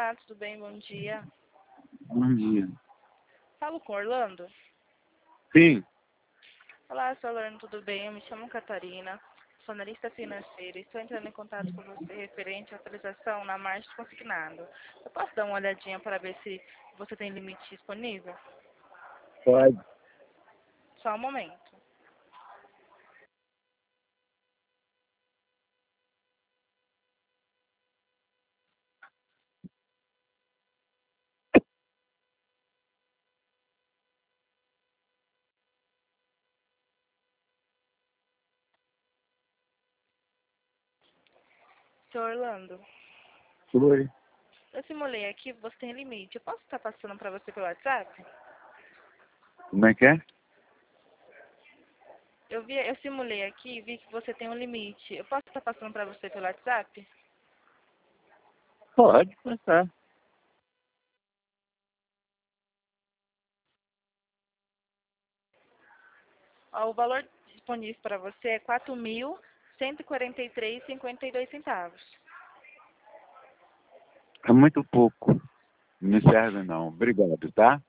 Olá, tudo bem? Bom dia. Bom dia. Falo com Orlando? Sim. Olá, sou Orlando, tudo bem? Eu me chamo Catarina, sou analista financeira e estou entrando em contato com você referente à atualização na margem consignado. Eu posso dar uma olhadinha para ver se você tem limite disponível? Pode. Só um momento. Seu Orlando, Oi. eu simulei aqui, você tem limite. Eu posso estar passando para você pelo WhatsApp? Como é que é? Eu simulei aqui e vi que você tem um limite. Eu posso estar passando para você pelo WhatsApp? Pode passar. Ó, o valor disponível para você é 4.143,52 centavos. É muito pouco. Não serve não. Obrigado, tá?